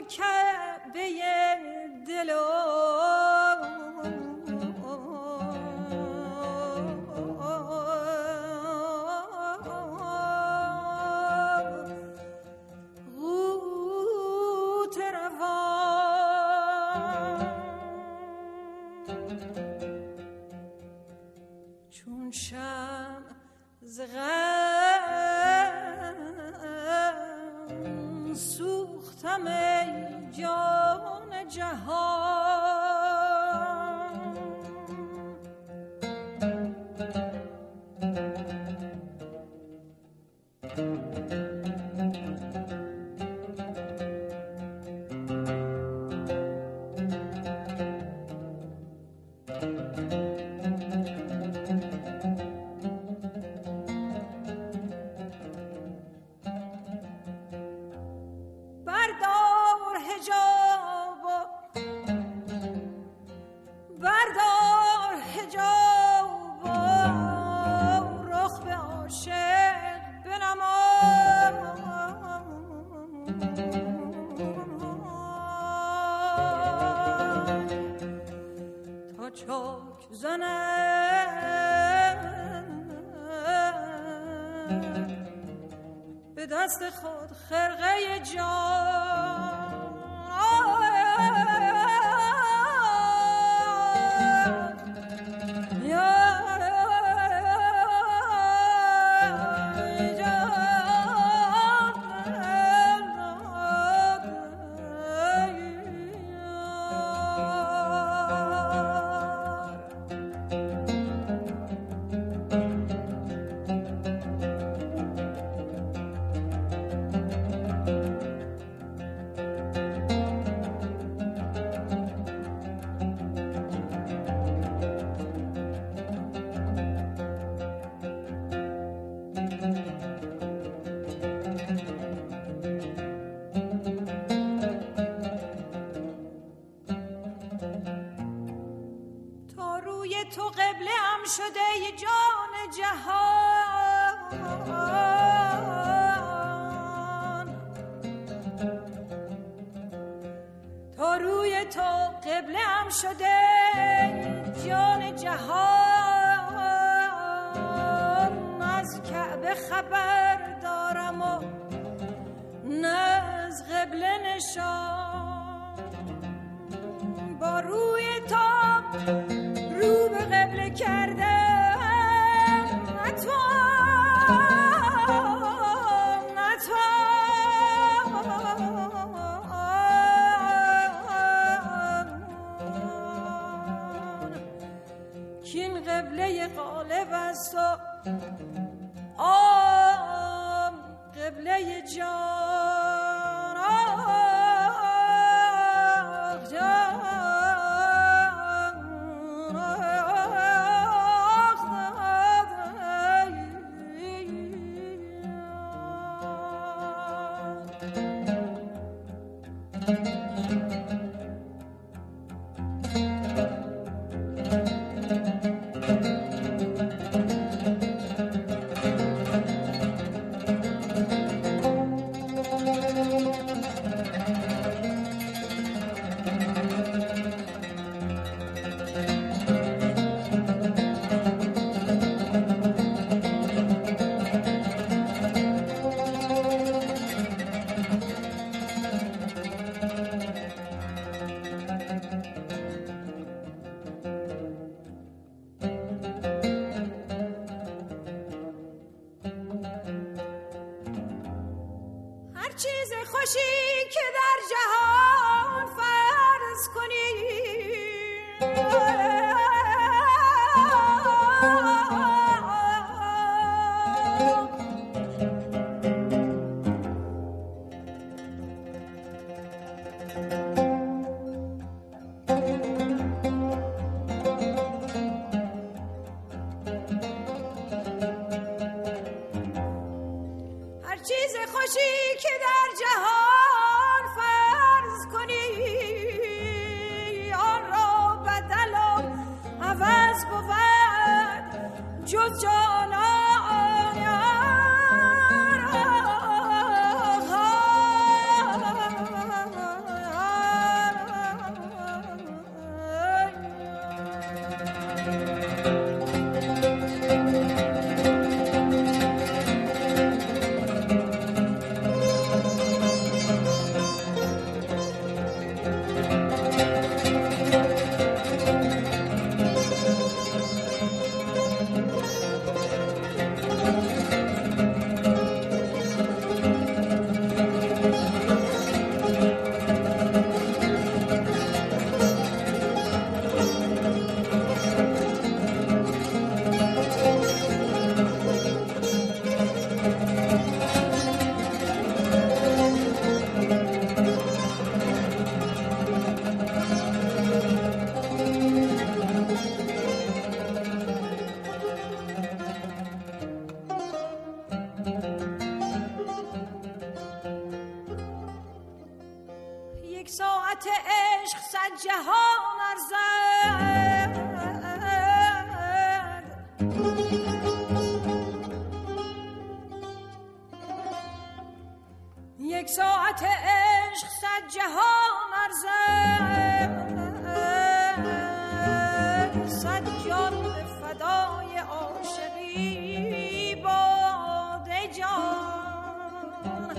کعبه دل سوختم ای جان جهان به دست خود خرقه جان تو قبله ام شده ی جان جهان تا روی تو قبله ام شده جان جهان از کعبه خبر دارم و نه از قبله نشان با روی تو رو به قبله کرده کین قبله غالب است و قبله جان چیز خوشی که در جهان فرض کنی چیز خوشی که در جهان فرض کنی آن را بدل و عوض بود جز جانان یک ساعت عشق صد جهان ارزد، یک ساعت عشق صد جهان ارزد، صد جان به فدای عاشقی باده جان.